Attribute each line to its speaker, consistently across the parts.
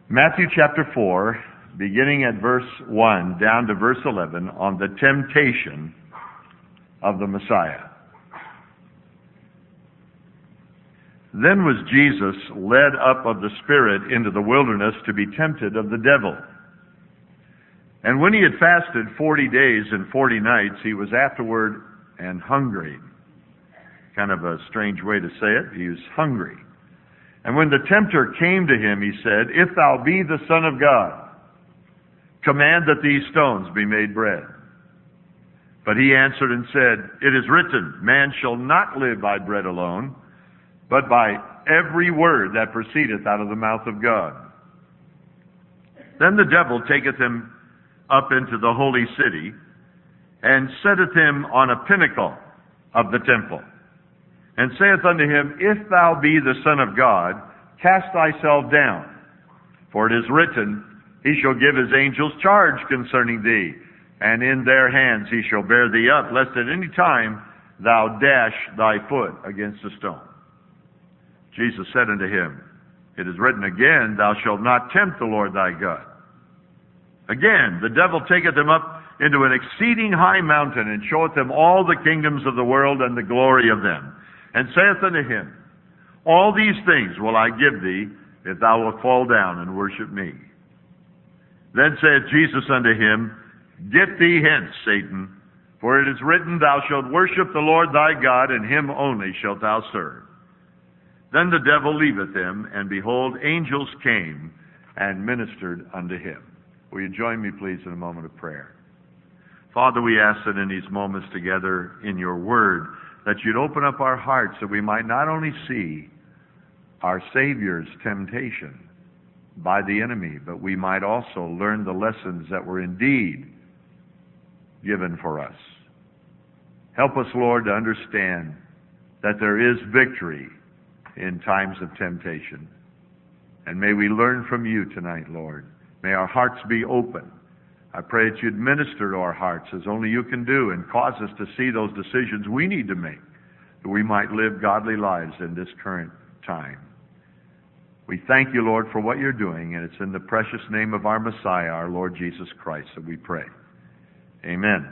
Speaker 1: Matthew chapter 4, beginning at verse 1 down to verse 11, on the temptation of the Messiah. Then was Jesus led up of the Spirit into the wilderness to be tempted of the devil. And when he had fasted 40 days and 40 nights, he was afterward and hungry. Kind of a strange way to say it. He was hungry. And when the tempter came to him, he said, "If thou be the Son of God, command that these stones be made bread." But he answered and said, "It is written, man shall not live by bread alone, but by every word that proceedeth out of the mouth of God." Then the devil taketh him up into the holy city, and setteth him on a pinnacle of the temple, and saith unto him, "If thou be the Son of God, cast thyself down. For it is written, He shall give His angels charge concerning thee, and in their hands He shall bear thee up, lest at any time thou dash thy foot against a stone." Jesus said unto him, "It is written again, Thou shalt not tempt the Lord thy God." Again, the devil taketh him up into an exceeding high mountain, and showeth him all the kingdoms of the world and the glory of them, and saith unto him, "All these things will I give thee, if thou wilt fall down and worship me." Then saith Jesus unto him, "Get thee hence, Satan, for it is written, Thou shalt worship the Lord thy God, and Him only shalt thou serve." Then the devil leaveth him, and behold, angels came and ministered unto him. Will you join me, please, in a moment of prayer? Father, we ask that in these moments together in your word, that you'd open up our hearts that we might not only see our Savior's temptation by the enemy, but we might also learn the lessons that were indeed given for us. Help us, Lord, to understand that there is victory in times of temptation. And may we learn from you tonight, Lord. May our hearts be open. I pray that you'd minister to our hearts as only you can do, and cause us to see those decisions we need to make, that we might live godly lives in this current time. We thank you, Lord, for what you're doing, and it's in the precious name of our Messiah, our Lord Jesus Christ, that we pray. Amen.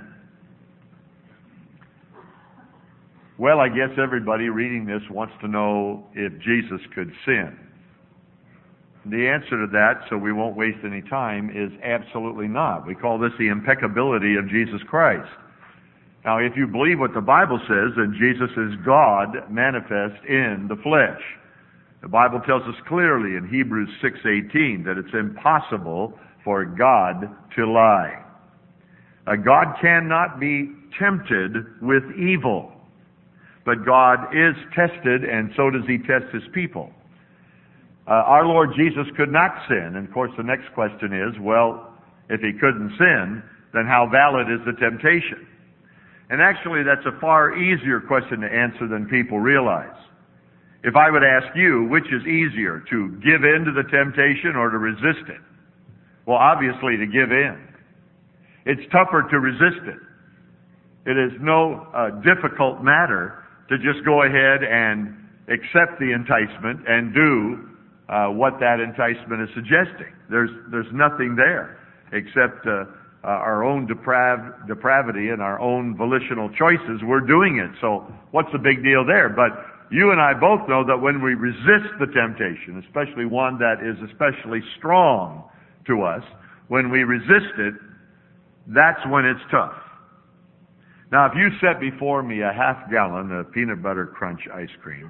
Speaker 1: Well, I guess everybody reading this wants to know if Jesus could sin. The answer to that, so we won't waste any time, is absolutely not. We call this the impeccability of Jesus Christ. Now, if you believe what the Bible says, then Jesus is God manifest in the flesh. The Bible tells us clearly in Hebrews 6:18 that it's impossible for God to lie. God cannot be tempted with evil, but God is tested, and so does He test His people. Our Lord Jesus could not sin. And of course the next question is, well, if He couldn't sin, then how valid is the temptation? And actually that's a far easier question to answer than people realize. If I would ask you, which is easier, to give in to the temptation or to resist it? Well, obviously to give in. It's tougher to resist it. It is no difficult matter to just go ahead and accept the enticement and do what that enticement is suggesting. There's nothing there except our own depravity and our own volitional choices. We're doing it. So what's the big deal there? But you and I both know that when we resist the temptation, especially one that is especially strong to us, when we resist it, that's when it's tough. Now, if you set before me a half gallon of peanut butter crunch ice cream,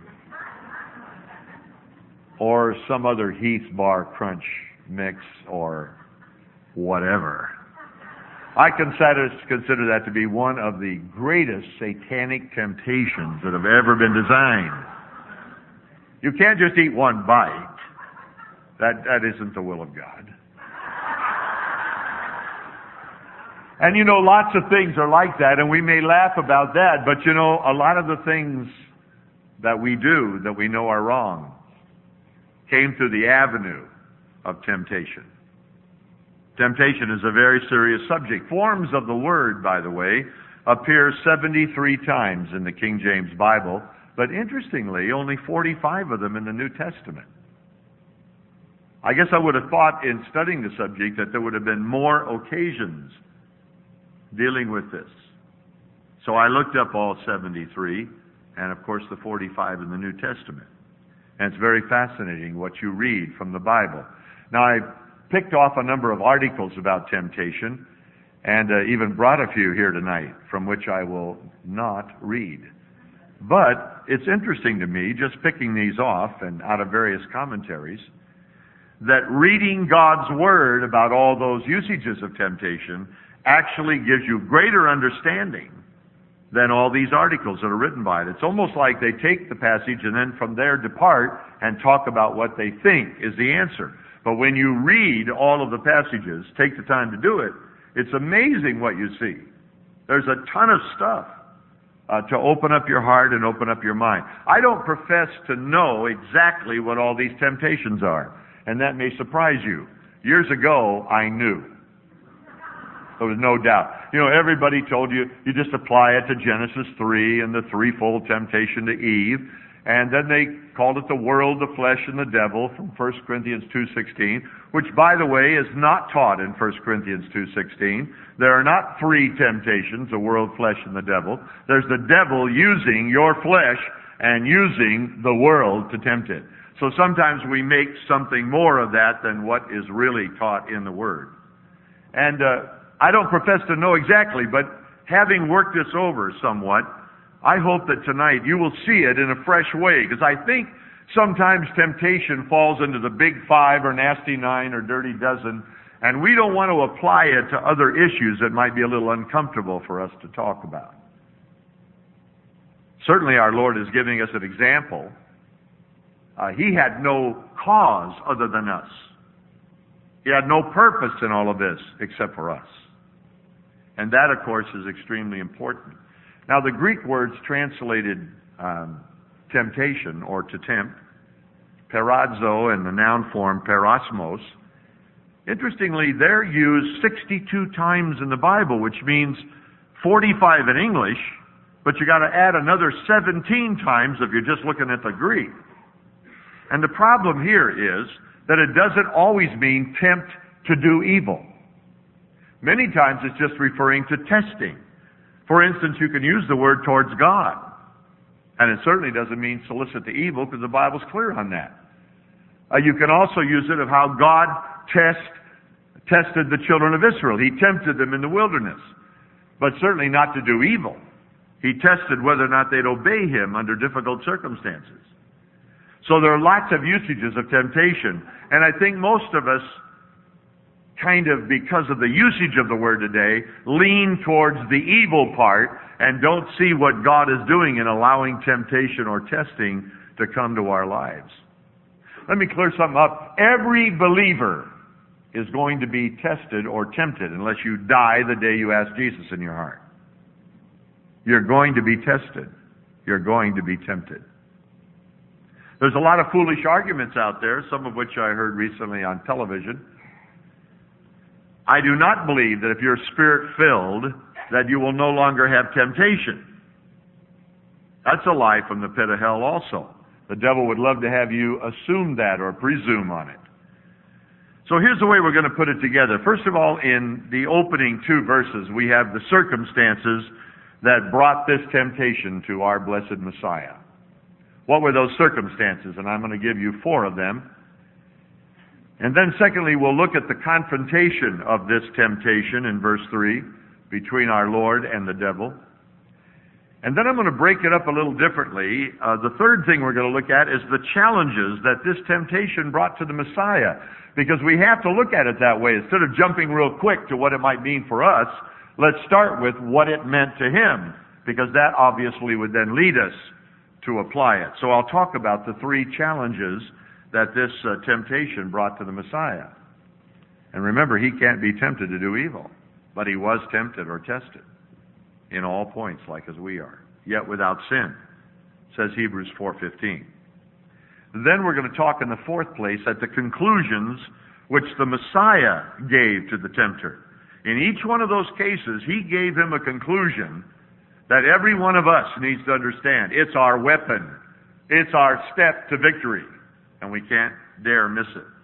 Speaker 1: or some other Heath Bar Crunch mix, or whatever, I consider that to be one of the greatest satanic temptations that have ever been designed. You can't just eat one bite. That isn't the will of God. And you know, lots of things are like that, and we may laugh about that, but you know, a lot of the things that we do that we know are wrong came through the avenue of temptation. Temptation is a very serious subject. Forms of the word, by the way, appear 73 times in the King James Bible, but interestingly, only 45 of them in the New Testament. I guess I would have thought in studying the subject that there would have been more occasions dealing with this. So I looked up all 73, and of course the 45 in the New Testament. And it's very fascinating what you read from the Bible. Now, I picked off a number of articles about temptation, and even brought a few here tonight, from which I will not read. But it's interesting to me, just picking these off and out of various commentaries, that reading God's Word about all those usages of temptation actually gives you greater understanding than all these articles that are written by it. It's almost like they take the passage and then from there depart and talk about what they think is the answer. But when you read all of the passages, take the time to do it, it's amazing what you see. There's a ton of stuff to open up your heart and open up your mind. I don't profess to know exactly what all these temptations are, and that may surprise you. Years ago, I knew. There was no doubt. You know, everybody told you, you just apply it to Genesis 3 and the threefold temptation to Eve. And then they called it the world, the flesh, and the devil from 1 Corinthians 2:16, which, by the way, is not taught in 1 Corinthians 2:16. There are not three temptations, the world, flesh, and the devil. There's the devil using your flesh and using the world to tempt it. So sometimes we make something more of that than what is really taught in the Word. And I don't profess to know exactly, but having worked this over somewhat, I hope that tonight you will see it in a fresh way, because I think sometimes temptation falls into the big five or nasty nine or dirty dozen, and we don't want to apply it to other issues that might be a little uncomfortable for us to talk about. Certainly our Lord is giving us an example. He had no cause other than us. He had no purpose in all of this except for us. And that, of course, is extremely important. Now, the Greek words translated temptation, or to tempt, perazzo, and the noun form perosmos, interestingly, they're used 62 times in the Bible, which means 45 in English, but you got to add another 17 times if you're just looking at the Greek. And the problem here is that it doesn't always mean tempt to do evil. Many times it's just referring to testing. For instance, you can use the word towards God. And it certainly doesn't mean solicit the evil, because the Bible's clear on that. You can also use it of how God tested the children of Israel. He tempted them in the wilderness, but certainly not to do evil. He tested whether or not they'd obey Him under difficult circumstances. So there are lots of usages of temptation. And I think most of us, kind of because of the usage of the word today, lean towards the evil part and don't see what God is doing in allowing temptation or testing to come to our lives. Let me clear something up. Every believer is going to be tested or tempted unless you die the day you ask Jesus in your heart. You're going to be tested. You're going to be tempted. There's a lot of foolish arguments out there, some of which I heard recently on television. I do not believe that if you're Spirit-filled, that you will no longer have temptation. That's a lie from the pit of hell also. The devil would love to have you assume that or presume on it. So here's the way we're going to put it together. First of all, in the opening two verses, we have the circumstances that brought this temptation to our blessed Messiah. What were those circumstances? And I'm going to give you 4 of them. And then secondly, we'll look at the confrontation of this temptation in verse 3 between our Lord and the devil. And then I'm going to break it up a little differently. The third thing we're going to look at is the challenges that this temptation brought to the Messiah. Because we have to look at it that way. Instead of jumping real quick to what it might mean for us, let's start with what it meant to Him. Because that obviously would then lead us to apply it. So I'll talk about the 3 challenges that this temptation brought to the Messiah. And remember, He can't be tempted to do evil, but He was tempted or tested in all points like as we are, yet without sin, says Hebrews 4:15. Then we're going to talk in the 4th place at the conclusions which the Messiah gave to the tempter. In each one of those cases, He gave him a conclusion that every one of us needs to understand. It's our weapon. It's our step to victory. And we can't dare miss it.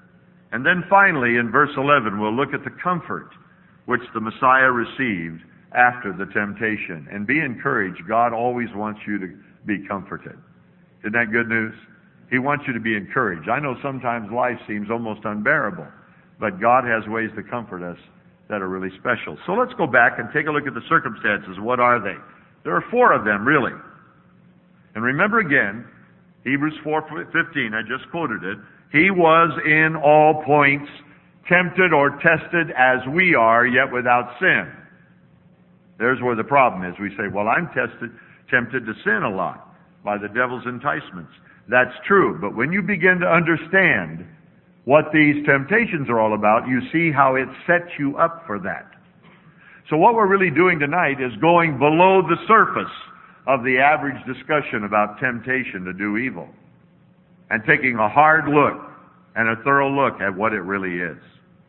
Speaker 1: And then finally, in verse 11, we'll look at the comfort which the Messiah received after the temptation. And be encouraged. God always wants you to be comforted. Isn't that good news? He wants you to be encouraged. I know sometimes life seems almost unbearable, but God has ways to comfort us that are really special. So let's go back and take a look at the circumstances. What are they? There are 4 of them, really. And remember again, Hebrews 4:15, I just quoted it. He was in all points tempted or tested as we are, yet without sin. There's where the problem is. We say, well, I'm tempted to sin a lot by the devil's enticements. That's true. But when you begin to understand what these temptations are all about, you see how it sets you up for that. So what we're really doing tonight is going below the surface of the average discussion about temptation to do evil and taking a hard look and a thorough look at what it really is.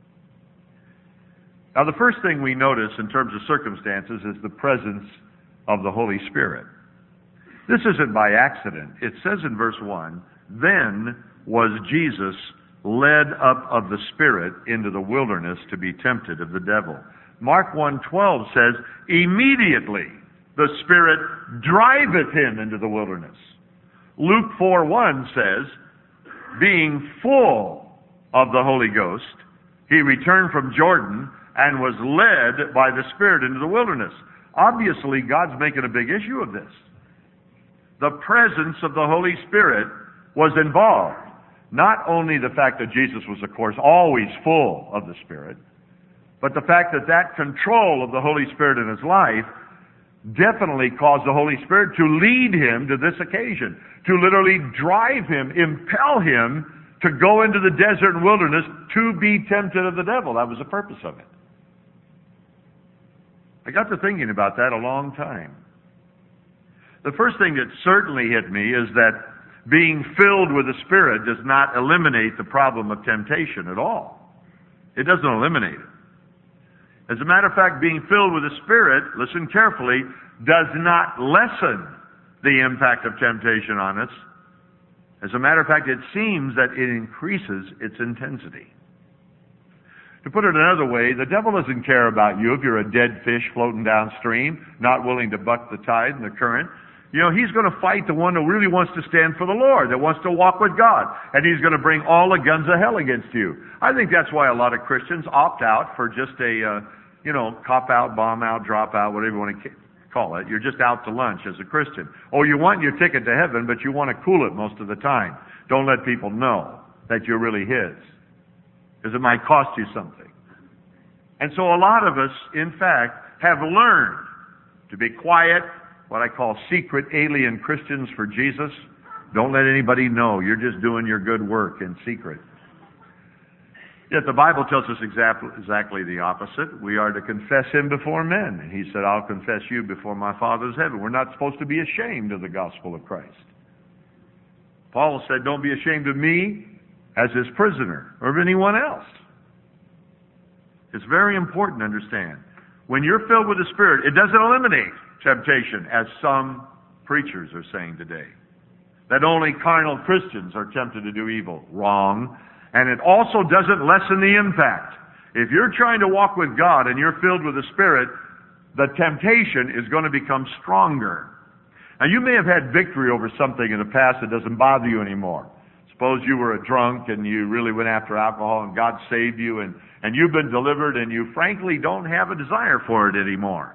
Speaker 1: Now, the first thing we notice in terms of circumstances is the presence of the Holy Spirit. This isn't by accident. It says in verse 1, then was Jesus led up of the Spirit into the wilderness to be tempted of the devil. Mark 1:12 says, immediately the Spirit driveth him into the wilderness. Luke 4:1 says, being full of the Holy Ghost, he returned from Jordan and was led by the Spirit into the wilderness. Obviously, God's making a big issue of this. The presence of the Holy Spirit was involved. Not only the fact that Jesus was, of course, always full of the Spirit, but the fact that that control of the Holy Spirit in his life definitely caused the Holy Spirit to lead him to this occasion, to literally drive him, impel him to go into the desert and wilderness to be tempted of the devil. That was the purpose of it. I got to thinking about that a long time. The first thing that certainly hit me is that being filled with the Spirit does not eliminate the problem of temptation at all. It doesn't eliminate it. As a matter of fact, being filled with the Spirit, listen carefully, does not lessen the impact of temptation on us. As a matter of fact, it seems that it increases its intensity. To put it another way, the devil doesn't care about you if you're a dead fish floating downstream, not willing to buck the tide and the current. You know, he's going to fight the one who really wants to stand for the Lord, that wants to walk with God. And he's going to bring all the guns of hell against you. I think that's why a lot of Christians opt out for just a, cop out, bomb out, drop out, whatever you want to call it. You're just out to lunch as a Christian. Oh, you want your ticket to heaven, but you want to cool it most of the time. Don't let people know that you're really his, because it might cost you something. And so a lot of us, in fact, have learned to be quiet, what I call secret alien Christians for Jesus. Don't let anybody know. You're just doing your good work in secret. Yet the Bible tells us exactly the opposite. We are to confess him before men. And he said, I'll confess you before my Father's heaven. We're not supposed to be ashamed of the gospel of Christ. Paul said, don't be ashamed of me as his prisoner or of anyone else. It's very important to understand. When you're filled with the Spirit, it doesn't eliminate temptation, as some preachers are saying today. That only carnal Christians are tempted to do evil. Wrong. And it also doesn't lessen the impact. If you're trying to walk with God and you're filled with the Spirit, the temptation is going to become stronger. Now, you may have had victory over something in the past that doesn't bother you anymore. Suppose you were a drunk and you really went after alcohol and God saved you and you've been delivered and you frankly don't have a desire for it anymore.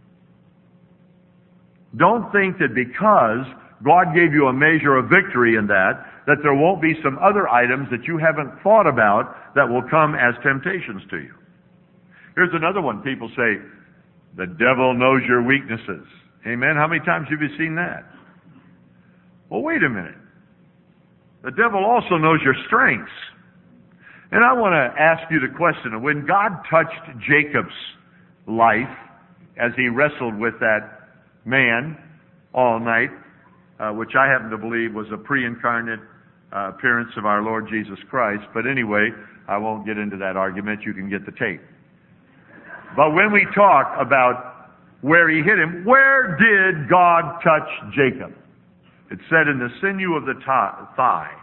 Speaker 1: Don't think that because God gave you a measure of victory in that there won't be some other items that you haven't thought about that will come as temptations to you. Here's another one. People say, the devil knows your weaknesses. Amen? How many times have you seen that? Well, wait a minute. The devil also knows your strengths. And I want to ask you the question, when God touched Jacob's life as he wrestled with that man all night, which I happen to believe was a pre-incarnate appearance of our Lord Jesus Christ. But anyway, I won't get into that argument. You can get the tape. But when we talk about where he hit him, where did God touch Jacob? It said in the sinew of the thigh.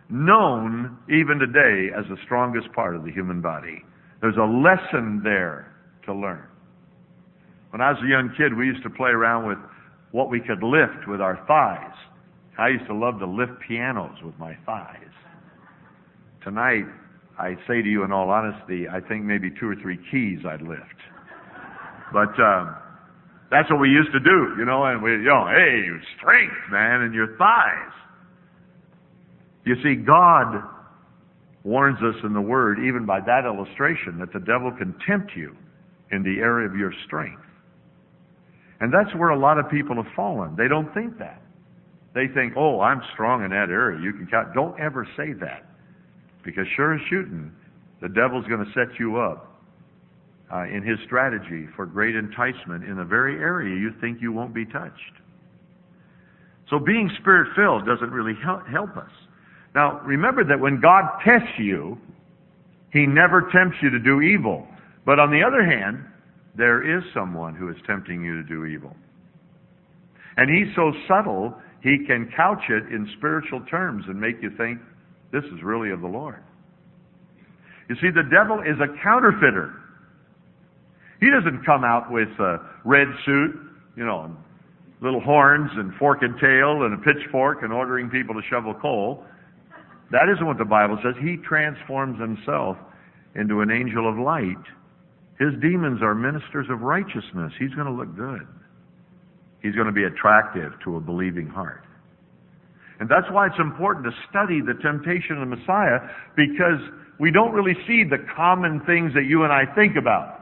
Speaker 1: known even today as the strongest part of the human body. There's a lesson there to learn. When I was a young kid, we used to play around with what we could lift with our thighs. I used to love to lift pianos with my thighs. Tonight, I say to you in all honesty, I think maybe 2 or 3 keys I'd lift. But that's what we used to do, and we, hey, strength, man, in your thighs. You see, God warns us in the Word, even by that illustration, that the devil can tempt you in the area of your strength. And that's where a lot of people have fallen. They don't think that. They think, oh, I'm strong in that area. You can count. Don't ever say that. Because sure as shooting, the devil's going to set you up in his strategy for great enticement in the very area you think you won't be touched. So being Spirit-filled doesn't really help us. Now, remember that when God tests you, He never tempts you to do evil. But on the other hand, there is someone who is tempting you to do evil. And he's so subtle, he can couch it in spiritual terms and make you think, this is really of the Lord. You see, the devil is a counterfeiter. He doesn't come out with a red suit, little horns and fork and tail and a pitchfork and ordering people to shovel coal. That isn't what the Bible says. He transforms himself into an angel of light. His demons are ministers of righteousness. He's going to look good. He's going to be attractive to a believing heart. And that's why it's important to study the temptation of the Messiah, because we don't really see the common things that you and I think about.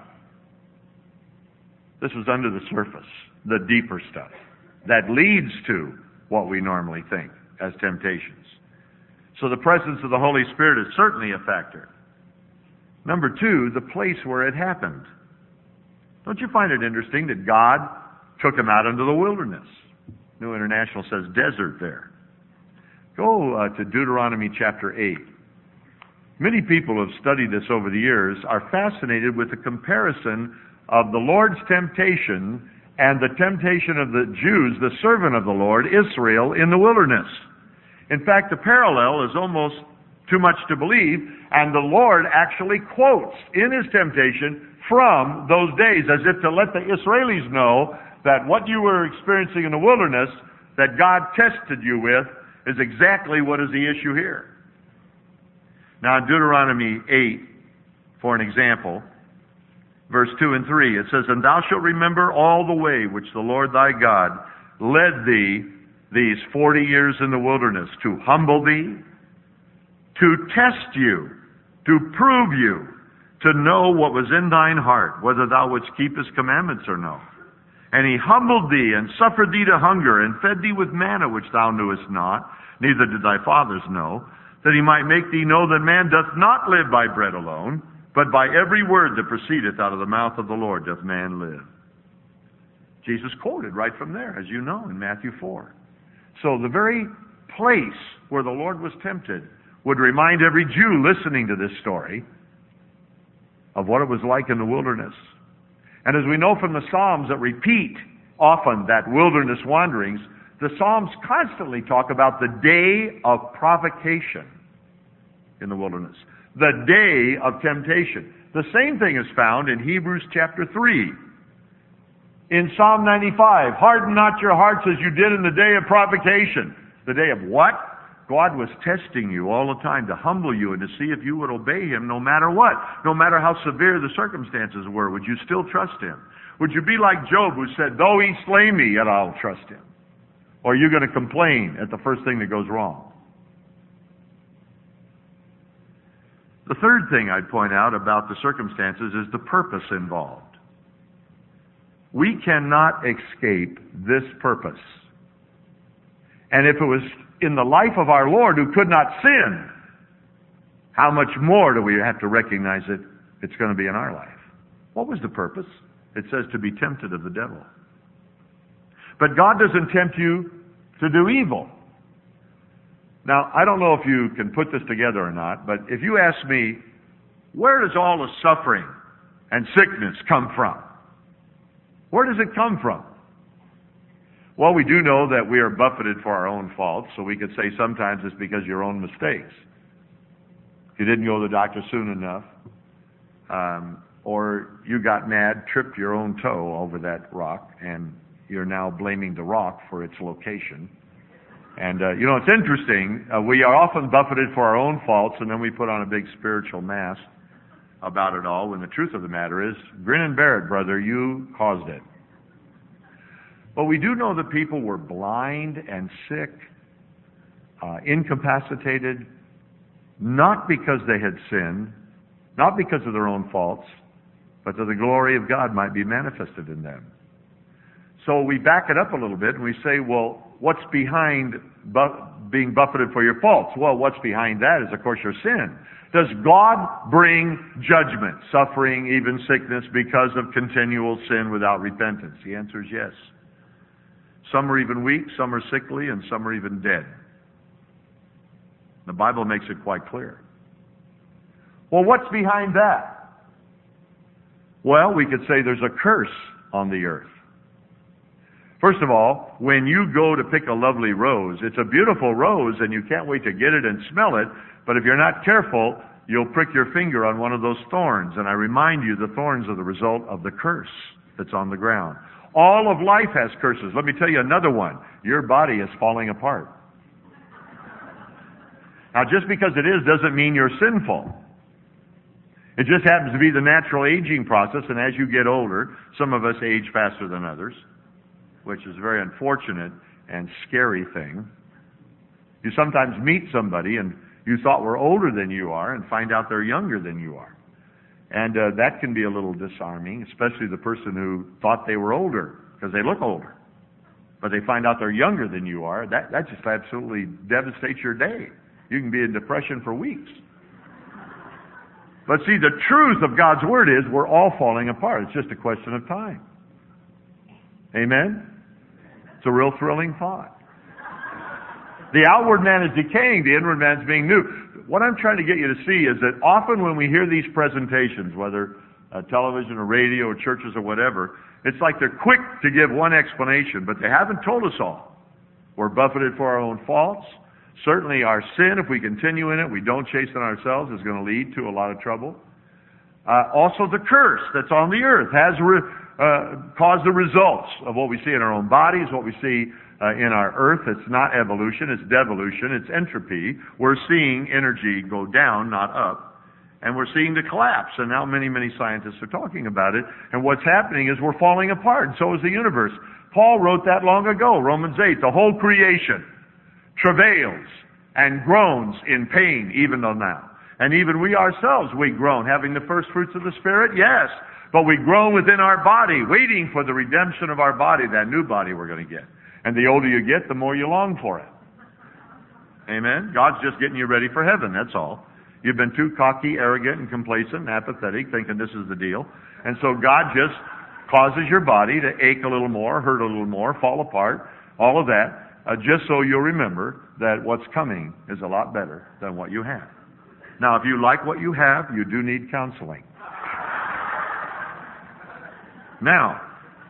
Speaker 1: This is under the surface, the deeper stuff that leads to what we normally think as temptations. So the presence of the Holy Spirit is certainly a factor. Number 2, the place where it happened. Don't you find it interesting that God took him out into the wilderness? New International says desert there. Go to Deuteronomy chapter 8. Many people who have studied this over the years are fascinated with the comparison of the Lord's temptation and the temptation of the Jews, the servant of the Lord, Israel, in the wilderness. In fact, the parallel is almost too much to believe, and the Lord actually quotes in his temptation from those days, as if to let the Israelis know that what you were experiencing in the wilderness, that God tested you with, is exactly what is the issue here. Now, in Deuteronomy 8, for an example, verse 2 and 3, it says, And thou shalt remember all the way which the Lord thy God led thee these 40 years in the wilderness, to humble thee, to test you, to prove you, to know what was in thine heart, whether thou wouldst keep his commandments or no. And he humbled thee, and suffered thee to hunger, and fed thee with manna which thou knewest not, neither did thy fathers know, that he might make thee know that man doth not live by bread alone, but by every word that proceedeth out of the mouth of the Lord doth man live. Jesus quoted right from there, as you know, in Matthew 4. So the very place where the Lord was tempted would remind every Jew listening to this story of what it was like in the wilderness. And as we know from the Psalms that repeat often that wilderness wanderings, the Psalms constantly talk about the day of provocation in the wilderness, the day of temptation. The same thing is found in Hebrews chapter 3. In Psalm 95, harden not your hearts as you did in the day of provocation. The day of what? God was testing you all the time to humble you and to see if you would obey him no matter what. No matter how severe the circumstances were, would you still trust him? Would you be like Job, who said, though he slay me, yet I'll trust him? Or are you going to complain at the first thing that goes wrong? The third thing I'd point out about the circumstances is the purpose involved. We cannot escape this purpose. And if it was in the life of our Lord, who could not sin, how much more do we have to recognize that it's going to be in our life? What was the purpose? It says to be tempted of the devil. But God doesn't tempt you to do evil. Now, I don't know if you can put this together or not, but if you ask me, where does all the suffering and sickness come from? Where does it come from? Well, we do know that we are buffeted for our own faults, so we could say sometimes it's because of your own mistakes. You didn't go to the doctor soon enough, or you got mad, tripped your own toe over that rock, and you're now blaming the rock for its location. And, it's interesting. We are often buffeted for our own faults, and then we put on a big spiritual mask about it all, when the truth of the matter is, grin and bear it, brother, you caused it. But we do know that people were blind and sick, incapacitated, not because they had sinned, not because of their own faults, but that the glory of God might be manifested in them. So we back it up a little bit and we say, well, what's behind being buffeted for your faults? Well, what's behind that is, of course, your sin. Does God bring judgment, suffering, even sickness because of continual sin without repentance? The answer is yes. Some are even weak, some are sickly, and some are even dead. The Bible makes it quite clear. Well, what's behind that? Well, we could say there's a curse on the earth. First of all, when you go to pick a lovely rose, it's a beautiful rose and you can't wait to get it and smell it, but if you're not careful, you'll prick your finger on one of those thorns. And I remind you, the thorns are the result of the curse that's on the ground. All of life has curses. Let me tell you another one. Your body is falling apart. Now, just because it is doesn't mean you're sinful. It just happens to be the natural aging process, and as you get older, some of us age faster than others, which is a very unfortunate and scary thing. You sometimes meet somebody and you thought were older than you are and find out they're younger than you are. And that can be a little disarming, especially the person who thought they were older, because they look older. But they find out they're younger than you are. That just absolutely devastates your day. You can be in depression for weeks. But see, the truth of God's Word is we're all falling apart. It's just a question of time. Amen? It's a real thrilling thought. The outward man is decaying, the inward man is being new. What I'm trying to get you to see is that often when we hear these presentations, whether television or radio or churches or whatever, it's like they're quick to give one explanation, but they haven't told us all. We're buffeted for our own faults. Certainly our sin, if we continue in it, we don't chasten ourselves, is going to lead to a lot of trouble. Also the curse that's on the earth has caused the results of what we see in our own bodies, what we see in our earth. It's not evolution, it's devolution, it's entropy. We're seeing energy go down, not up. And we're seeing the collapse. And now many scientists are talking about it. And what's happening is we're falling apart, and so is the universe. Paul wrote that long ago, Romans 8. The whole creation travails and groans in pain even till now. And even we ourselves, we groan, having the first fruits of the Spirit, yes. But we groan within our body, waiting for the redemption of our body, that new body we're going to get. And the older you get, the more you long for it. Amen? God's just getting you ready for heaven, that's all. You've been too cocky, arrogant, and complacent and apathetic, thinking this is the deal. And so God just causes your body to ache a little more, hurt a little more, fall apart, all of that, just so you'll remember that what's coming is a lot better than what you have. Now, if you like what you have, you do need counseling. Now,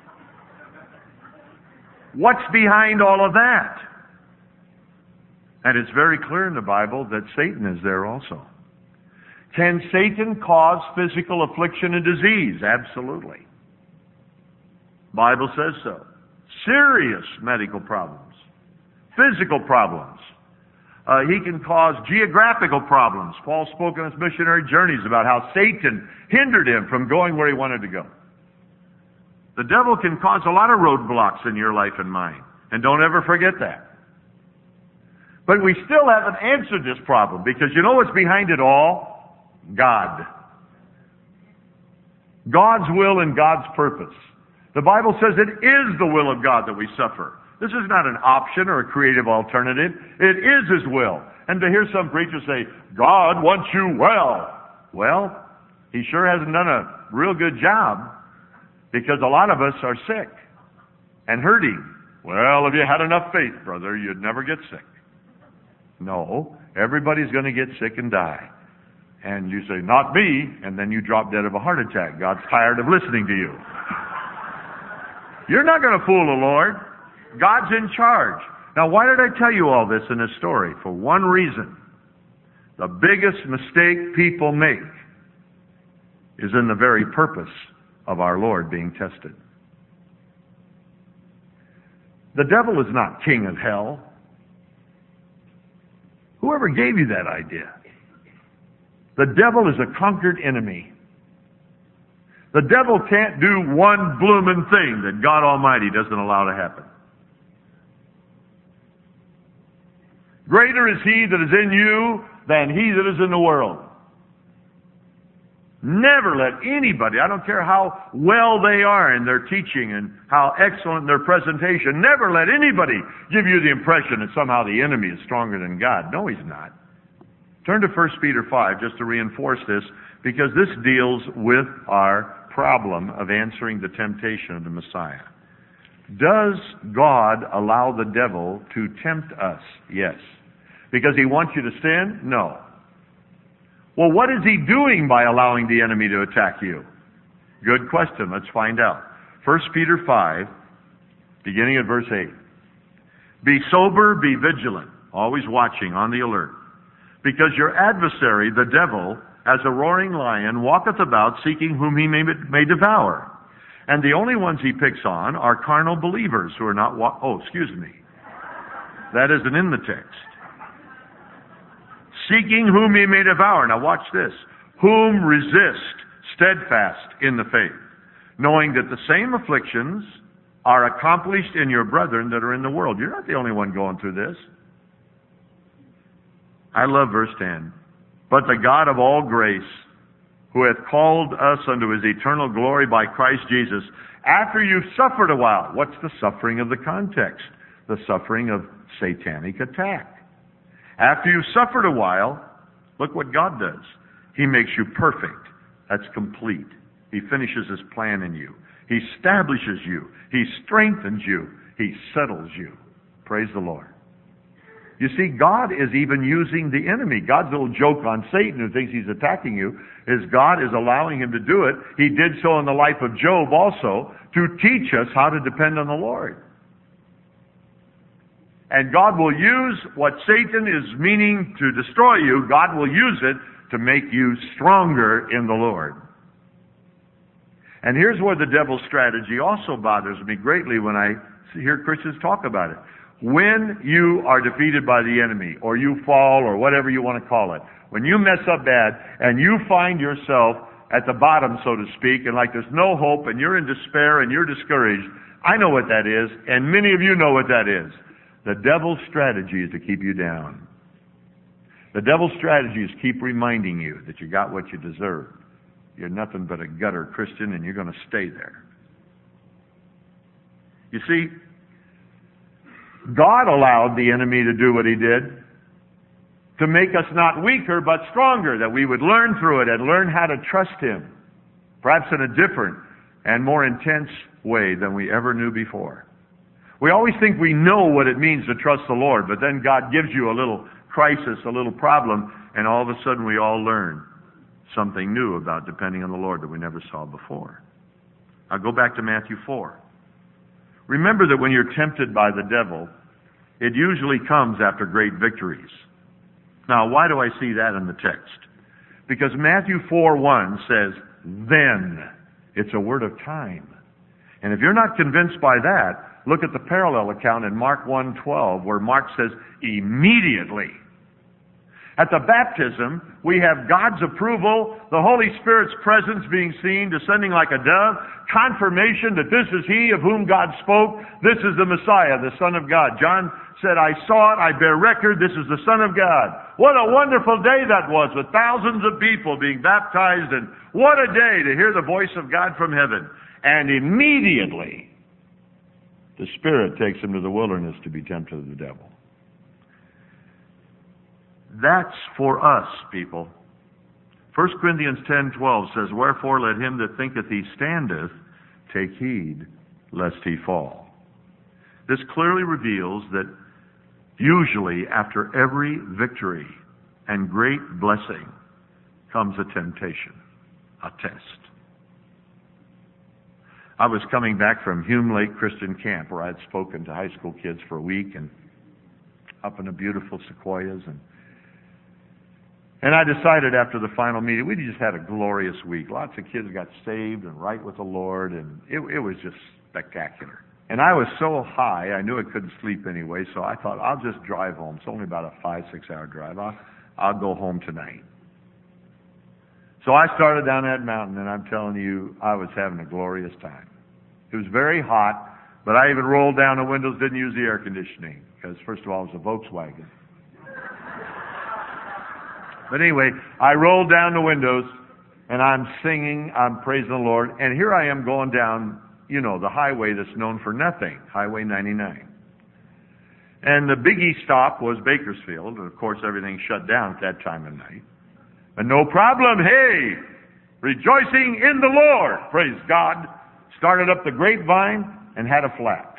Speaker 1: what's behind all of that? And it's very clear in the Bible that Satan is there also. Can Satan cause physical affliction and disease? Absolutely. Bible says so. Serious medical problems. Physical problems. He can cause geographical problems. Paul spoke on his missionary journeys about how Satan hindered him from going where he wanted to go. The devil can cause a lot of roadblocks in your life and mine. And don't ever forget that. But we still haven't answered this problem, because you know what's behind it all? God. God's will and God's purpose. The Bible says it is the will of God that we suffer. This is not an option or a creative alternative. It is His will. And to hear some preachers say, God wants you well. Well, He sure hasn't done a real good job, because a lot of us are sick and hurting. Well, if you had enough faith, brother, you'd never get sick. No, everybody's going to get sick and die. And you say, not me, and then you drop dead of a heart attack. God's tired of listening to you. You're not going to fool the Lord. God's in charge. Now, why did I tell you all this in this story? For one reason. The biggest mistake people make is in the very purpose of our Lord being tested. The devil is not king of hell. Whoever gave you that idea? The devil is a conquered enemy. The devil can't do one bloomin' thing that God Almighty doesn't allow to happen. Greater is he that is in you than he that is in the world. Never let anybody, I don't care how well they are in their teaching and how excellent their presentation, never let anybody give you the impression that somehow the enemy is stronger than God. No, he's not. Turn to 1 Peter 5 just to reinforce this, because this deals with our problem of answering the temptation of the Messiah. Does God allow the devil to tempt us? Yes. Because he wants you to sin? No. Well, what is he doing by allowing the enemy to attack you? Good question. Let's find out. 1 Peter 5, beginning at verse 8. Be sober, be vigilant, always watching, on the alert. Because your adversary, the devil, as a roaring lion, walketh about seeking whom he may devour. And the only ones he picks on are carnal believers who are not that isn't in the text. Seeking whom he may devour. Now watch this. Whom resist steadfast in the faith, knowing that the same afflictions are accomplished in your brethren that are in the world. You're not the only one going through this. I love verse 10. But the God of all grace, who hath called us unto his eternal glory by Christ Jesus, after you've suffered a while. What's the suffering of the context? The suffering of satanic attack. After you've suffered a while, look what God does. He makes you perfect. That's complete. He finishes his plan in you. He establishes you. He strengthens you. He settles you. Praise the Lord. You see, God is even using the enemy. God's little joke on Satan, who thinks he's attacking you, is God is allowing him to do it. He did so in the life of Job also, to teach us how to depend on the Lord. And God will use what Satan is meaning to destroy you, God will use it to make you stronger in the Lord. And here's where the devil's strategy also bothers me greatly when I hear Christians talk about it. When you are defeated by the enemy, or you fall, or whatever you want to call it, when you mess up bad, and you find yourself at the bottom, so to speak, and like there's no hope, and you're in despair, and you're discouraged, I know what that is, and many of you know what that is. The devil's strategy is to keep you down. The devil's strategy is keep reminding you that you got what you deserve. You're nothing but a gutter Christian, and you're going to stay there. You see, God allowed the enemy to do what he did to make us not weaker but stronger, that we would learn through it and learn how to trust him, perhaps in a different and more intense way than we ever knew before. We always think we know what it means to trust the Lord, but then God gives you a little crisis, a little problem, and all of a sudden we all learn something new about depending on the Lord that we never saw before. I'll go back to Matthew 4. Remember that when you're tempted by the devil, it usually comes after great victories. Now, why do I see that in the text? Because Matthew 4:1 says, then. It's a word of time. And if you're not convinced by that, look at the parallel account in Mark 1:12, where Mark says, immediately. At the baptism, we have God's approval, the Holy Spirit's presence being seen, descending like a dove, confirmation that this is He of whom God spoke, this is the Messiah, the Son of God. John said, I saw it, I bear record, this is the Son of God. What a wonderful day that was, with thousands of people being baptized, and what a day to hear the voice of God from heaven. And immediately, the Spirit takes him to the wilderness to be tempted of the devil. That's for us, people. 1 Corinthians 10:12 says, wherefore let him that thinketh he standeth take heed lest he fall. This clearly reveals that usually after every victory and great blessing comes a temptation, a test. I was coming back from Hume Lake Christian Camp, where I had spoken to high school kids for a week, and up in the beautiful sequoias. And I decided after the final meeting, we just had a glorious week. Lots of kids got saved and right with the Lord, and it was just spectacular. And I was so high, I knew I couldn't sleep anyway, so I thought, I'll just drive home. It's only about a 5-6 hour drive. I'll go home tonight. So I started down that mountain, and I'm telling you, I was having a glorious time. It was very hot, but I even rolled down the windows, didn't use the air conditioning, because first of all, it was a Volkswagen. But anyway, I rolled down the windows, and I'm singing, I'm praising the Lord, and here I am going down, the highway that's known for nothing, Highway 99. And the biggie stop was Bakersfield, and of course everything shut down at that time of night. And no problem, hey, rejoicing in the Lord, praise God. Started up the grapevine and had a flat.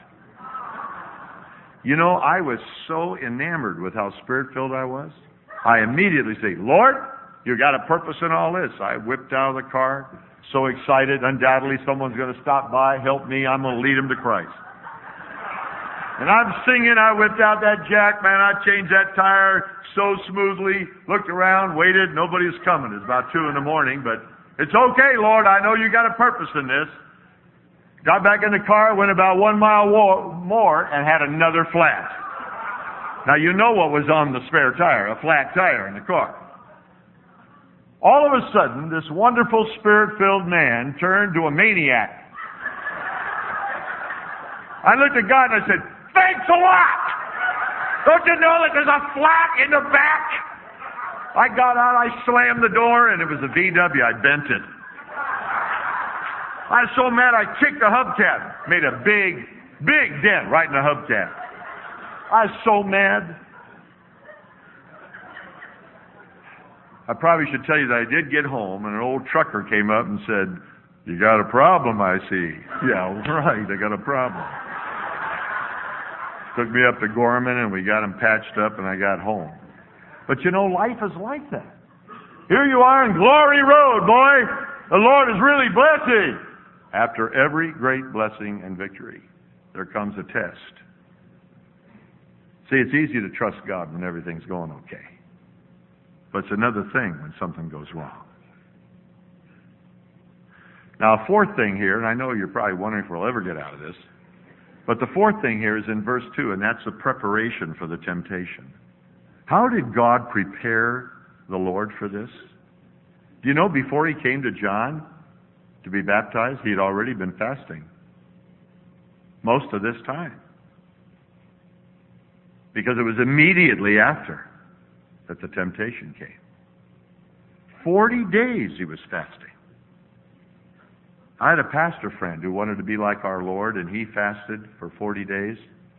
Speaker 1: I was so enamored with how spirit-filled I was. I immediately say, Lord, you got a purpose in all this. I whipped out of the car, so excited. Undoubtedly, someone's going to stop by, help me. I'm going to lead them to Christ. And I'm singing. I whipped out that jack, man. I changed that tire so smoothly. Looked around, waited. Nobody was coming. It's about 2 a.m, but it's okay, Lord. I know you got a purpose in this. Got back in the car, went about 1 mile more, and had another flat. Now, you know what was on the spare tire, a flat tire in the car. All of a sudden, this wonderful spirit-filled man turned to a maniac. I looked at God and I said, thanks a lot! Don't you know that there's a flat in the back? I got out, I slammed the door, and it was a VW. I bent it. I was so mad I kicked the hubcap. Made a big, big dent right in the hubcap. I was so mad. I probably should tell you that I did get home, and an old trucker came up and said, you got a problem, I see. Yeah, right, I got a problem. Took me up to Gorman, and we got him patched up, and I got home. But life is like that. Here you are in Glory Road, boy. The Lord is really blessing. After every great blessing and victory, there comes a test. See, it's easy to trust God when everything's going okay. But it's another thing when something goes wrong. Now, a fourth thing here, and I know you're probably wondering if we'll ever get out of this, but the fourth thing here is in verse 2, and that's the preparation for the temptation. How did God prepare the Lord for this? Do you know before he came to John to be baptized, he had already been fasting most of this time? Because it was immediately after that the temptation came. 40 days he was fasting. I had a pastor friend who wanted to be like our Lord, and he fasted for 40 days.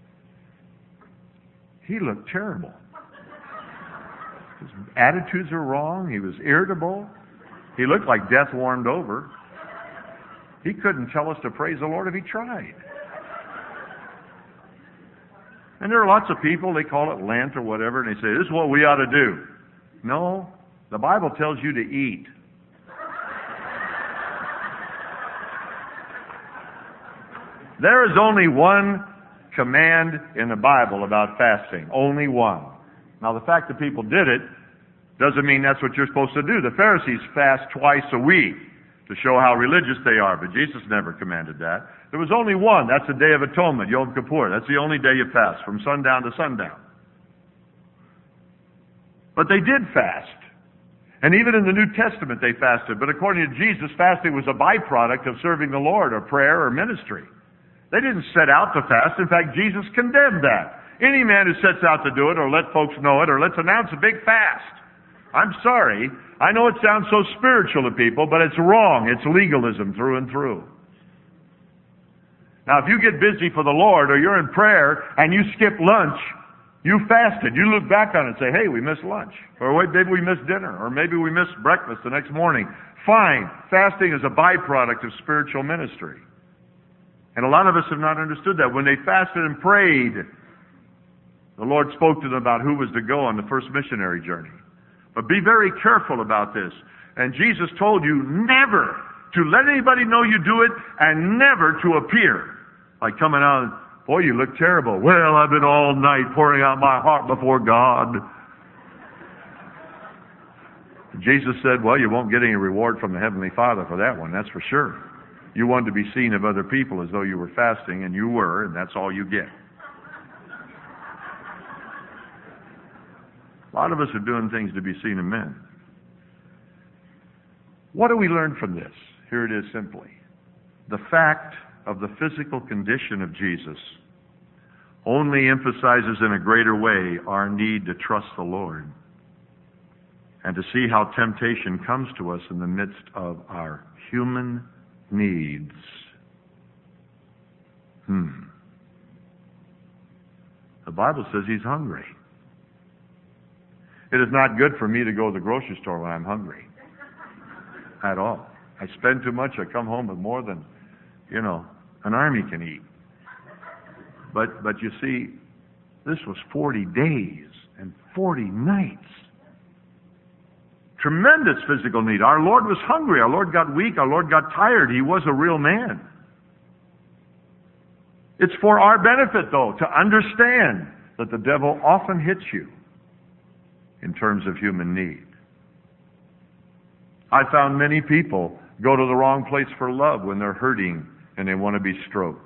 Speaker 1: He looked terrible. His attitudes were wrong. He was irritable. He looked like death warmed over. He couldn't tell us to praise the Lord if he tried. And there are lots of people, they call it Lent or whatever, and they say, this is what we ought to do. No, the Bible tells you to eat. There is only one command in the Bible about fasting. Only one. Now, the fact that people did it doesn't mean that's what you're supposed to do. The Pharisees fast twice a week to show how religious they are, but Jesus never commanded that. There was only one. That's the Day of Atonement, Yom Kippur. That's the only day you fast, from sundown to sundown. But they did fast. And even in the New Testament they fasted. But according to Jesus, fasting was a byproduct of serving the Lord, or prayer, or ministry. They didn't set out to fast. In fact, Jesus condemned that. Any man who sets out to do it, or let folks know it, or let's announce a big fast. I'm sorry. I know it sounds so spiritual to people, but it's wrong. It's legalism through and through. Now, if you get busy for the Lord, or you're in prayer, and you skip lunch, you fasted. You look back on it and say, hey, we missed lunch. Or maybe we missed dinner. Or maybe we missed breakfast the next morning. Fine. Fasting is a byproduct of spiritual ministry. And a lot of us have not understood that. When they fasted and prayed, the Lord spoke to them about who was to go on the first missionary journey. But be very careful about this. And Jesus told you never to let anybody know you do it and never to appear. Like coming out, boy, you look terrible. Well, I've been all night pouring out my heart before God. Jesus said, well, you won't get any reward from the Heavenly Father for that one, that's for sure. You wanted to be seen of other people as though you were fasting, and you were, and that's all you get. A lot of us are doing things to be seen of men. What do we learn from this? Here it is simply. The fact of the physical condition of Jesus only emphasizes in a greater way our need to trust the Lord and to see how temptation comes to us in the midst of our human needs. The Bible says he's hungry. It is not good for me to go to the grocery store when I'm hungry. At all. I spend too much. I come home with more than, an army can eat. But you see, this was 40 days and 40 nights. Tremendous physical need. Our Lord was hungry. Our Lord got weak. Our Lord got tired. He was a real man. It's for our benefit, though, to understand that the devil often hits you in terms of human need. I found many people go to the wrong place for love when they're hurting and they want to be stroked.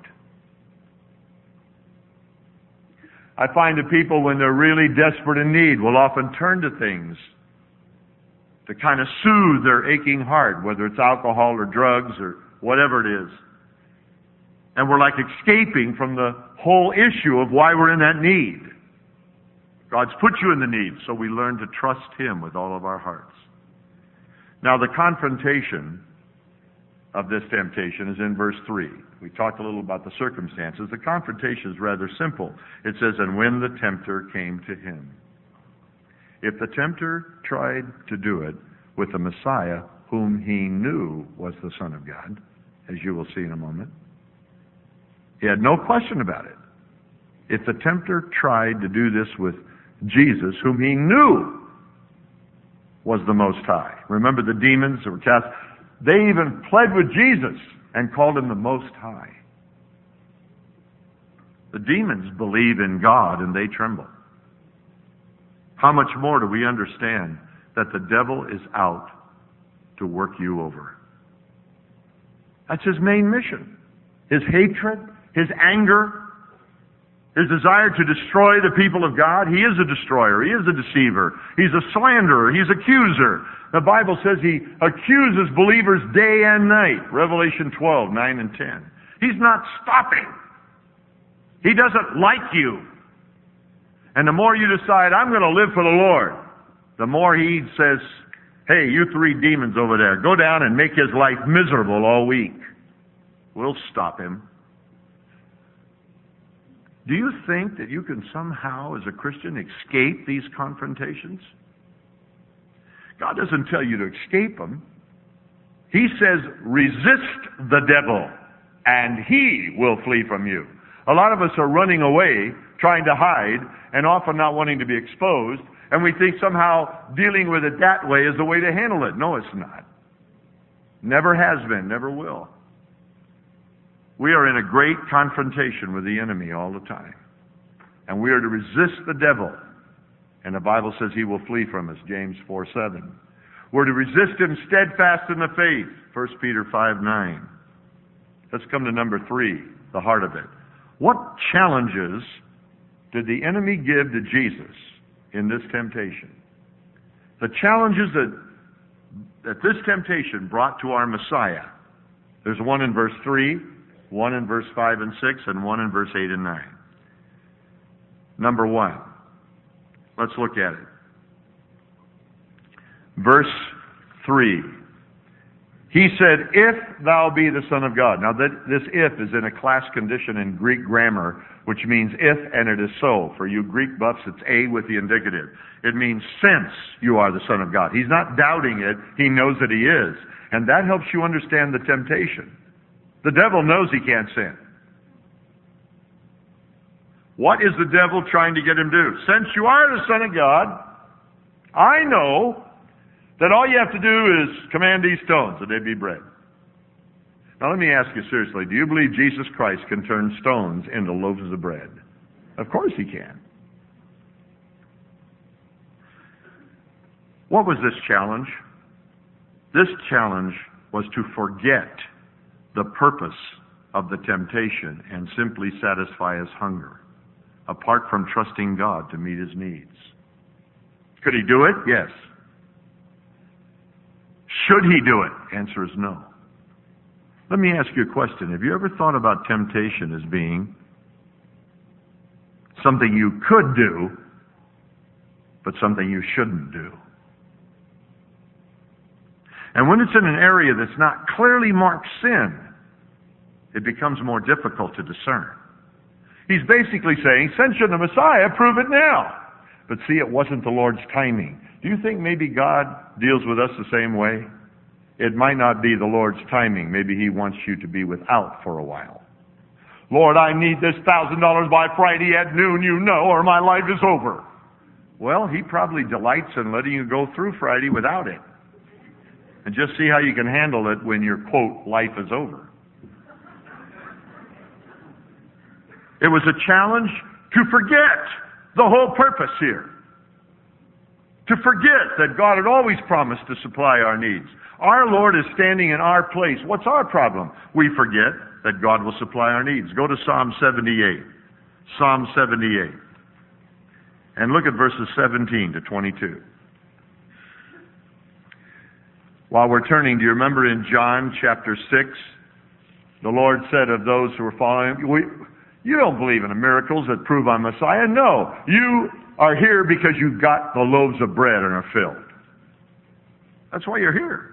Speaker 1: I find that people, when they're really desperate in need, will often turn to things to kind of soothe their aching heart, whether it's alcohol or drugs or whatever it is. And we're like escaping from the whole issue of why we're in that need. God's put you in the need, so we learn to trust Him with all of our hearts. Now, the confrontation of this temptation is in verse 3. We talked a little about the circumstances. The confrontation is rather simple. It says, and when the tempter came to him. If the tempter tried to do it with the Messiah, whom he knew was the Son of God, as you will see in a moment, he had no question about it. If the tempter tried to do this with Jesus, whom he knew was the Most High. Remember the demons that were cast? They even pled with Jesus and called him the Most High. The demons believe in God and they tremble. How much more do we understand that the devil is out to work you over? That's his main mission. His hatred, his anger, his desire to destroy the people of God. He is a destroyer. He is a deceiver. He's a slanderer. He's an accuser. The Bible says he accuses believers day and night. Revelation 12, 9 and 10. He's not stopping. He doesn't like you. And the more you decide, I'm going to live for the Lord, the more he says, hey, you three demons over there, go down and make his life miserable all week. We'll stop him. Do you think that you can somehow, as a Christian, escape these confrontations? God doesn't tell you to escape them. He says, resist the devil, and he will flee from you. A lot of us are running away, trying to hide, and often not wanting to be exposed, and we think somehow dealing with it that way is the way to handle it. No, it's not. Never has been, never will. We are in a great confrontation with the enemy all the time. And we are to resist the devil. And the Bible says he will flee from us, James 4:7. We're to resist him steadfast in the faith, 1 Peter 5:9. Let's come to number 3, the heart of it. What challenges did the enemy give to Jesus in this temptation? The challenges that this temptation brought to our Messiah. There's one in verse 3, one in verse 5 and 6, and one in verse 8 and 9. Number 1. Let's look at it. Verse 3. He said, if thou be the Son of God. Now this if is in a class condition in Greek grammar, which means if and it is so. For you Greek buffs, it's a with the indicative. It means since you are the Son of God. He's not doubting it. He knows that he is. And that helps you understand the temptation. The devil knows he can't sin. What is the devil trying to get him to do? Since you are the Son of God, I know that all you have to do is command these stones that they be bread. Now let me ask you seriously, do you believe Jesus Christ can turn stones into loaves of bread? Of course he can. What was this challenge? This challenge was to forget the purpose of the temptation and simply satisfy his hunger, apart from trusting God to meet his needs. Could he do it? Yes. Should he do it? Answer is no. Let me ask you a question. Have you ever thought about temptation as being something you could do, but something you shouldn't do? And when it's in an area that's not clearly marked sin, it becomes more difficult to discern. He's basically saying, send you the Messiah, prove it now. But see, it wasn't the Lord's timing. Do you think maybe God deals with us the same way? It might not be the Lord's timing. Maybe he wants you to be without for a while. Lord, I need this $1,000 by Friday at noon, you know, or my life is over. Well, he probably delights in letting you go through Friday without it. And just see how you can handle it when your, quote, life is over. It was a challenge to forget the whole purpose here. To forget that God had always promised to supply our needs. Our Lord is standing in our place. What's our problem? We forget that God will supply our needs. Go to Psalm 78. Psalm 78. And look at verses 17 to 22. While we're turning, do you remember in John chapter 6, the Lord said of those who were following him, you don't believe in the miracles that prove I'm Messiah. No, you are here because you got the loaves of bread and are filled. That's why you're here.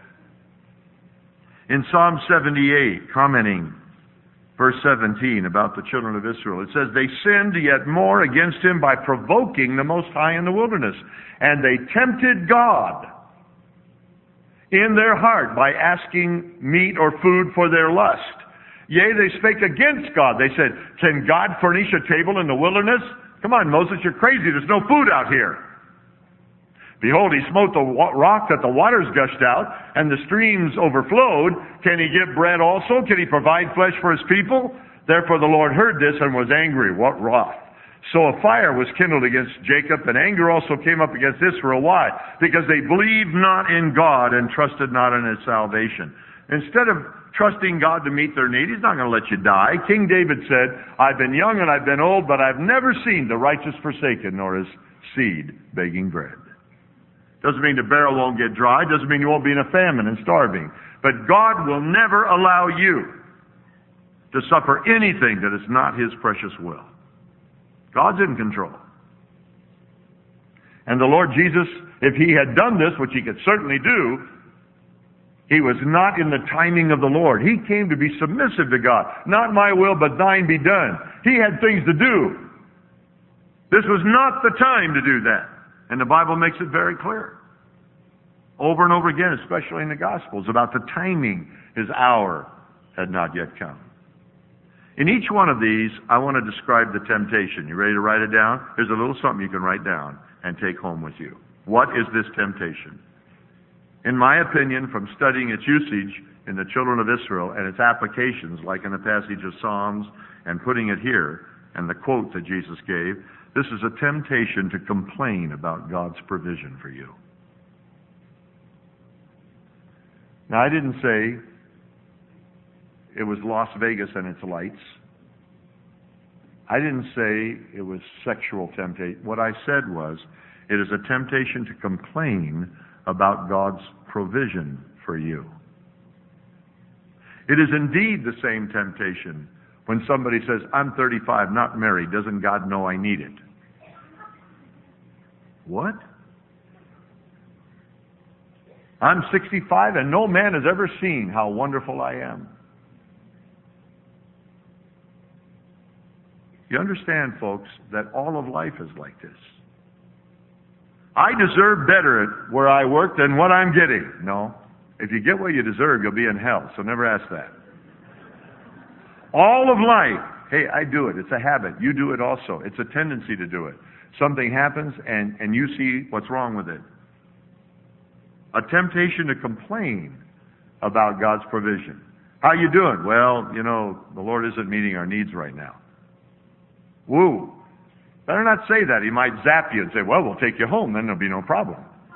Speaker 1: In Psalm 78, commenting verse 17 about the children of Israel, it says, they sinned yet more against him by provoking the Most High in the wilderness. And they tempted God in their heart by asking meat or food for their lust. Yea, they spake against God. They said, can God furnish a table in the wilderness? Come on, Moses, you're crazy. There's no food out here. Behold, he smote the rock that the waters gushed out, and the streams overflowed. Can he give bread also? Can he provide flesh for his people? Therefore the Lord heard this and was angry. What wrath? So a fire was kindled against Jacob, and anger also came up against Israel. Why? Because they believed not in God and trusted not in his salvation. Instead of trusting God to meet their need, he's not going to let you die. King David said, I've been young and I've been old, but I've never seen the righteous forsaken, nor his seed begging bread. Doesn't mean the barrel won't get dry. Doesn't mean you won't be in a famine and starving. But God will never allow you to suffer anything that is not his precious will. God's in control. And the Lord Jesus, if he had done this, which he could certainly do, he was not in the timing of the Lord. He came to be submissive to God. Not my will, but thine be done. He had things to do. This was not the time to do that. And the Bible makes it very clear. Over and over again, especially in the Gospels, about the timing. His hour had not yet come. In each one of these, I want to describe the temptation. You ready to write it down? There's a little something you can write down and take home with you. What is this temptation? In my opinion, from studying its usage in the children of Israel and its applications, like in the passage of Psalms and putting it here, and the quote that Jesus gave, this is a temptation to complain about God's provision for you. Now, I didn't say it was Las Vegas and its lights. I didn't say it was sexual temptation. What I said was, it is a temptation to complain about God's provision for you. It is indeed the same temptation when somebody says, I'm 35, not married. Doesn't God know I need it? What? I'm 65 and no man has ever seen how wonderful I am. You understand, folks, that all of life is like this. I deserve better at where I work than what I'm getting. No. If you get what you deserve, you'll be in hell, so never ask that. All of life, hey, I do it. It's a habit. You do it also. It's a tendency to do it. Something happens and you see what's wrong with it. A temptation to complain about God's provision. How you doing? Well, the Lord isn't meeting our needs right now. Woo. Better not say that. He might zap you and say, well, we'll take you home. Then there'll be no problem.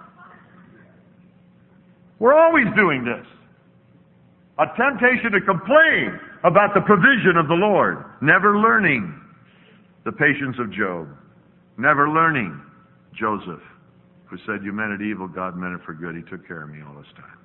Speaker 1: We're always doing this. A temptation to complain about the provision of the Lord. Never learning the patience of Job. Never learning Joseph, who said, you meant it evil, God meant it for good. He took care of me all this time.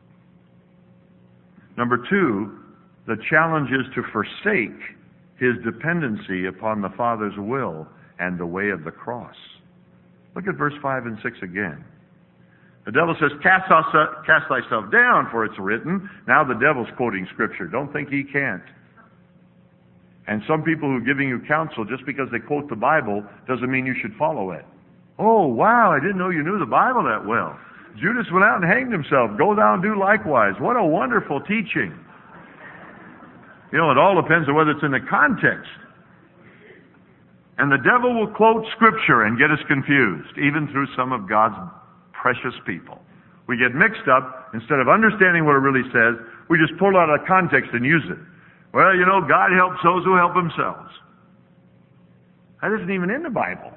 Speaker 1: Number 2, the challenge is to forsake his dependency upon the Father's will and the way of the cross. Look at verse 5 and 6 again. The devil says, cast thyself down, for it's written. Now the devil's quoting Scripture. Don't think he can't. And some people who are giving you counsel, just because they quote the Bible, doesn't mean you should follow it. Oh, wow, I didn't know you knew the Bible that well. Judas went out and hanged himself. Go thou and do likewise. What a wonderful teaching. It all depends on whether it's in the context. And the devil will quote Scripture and get us confused, even through some of God's precious people. We get mixed up. Instead of understanding what it really says, we just pull it out of context and use it. Well, God helps those who help themselves. That isn't even in the Bible.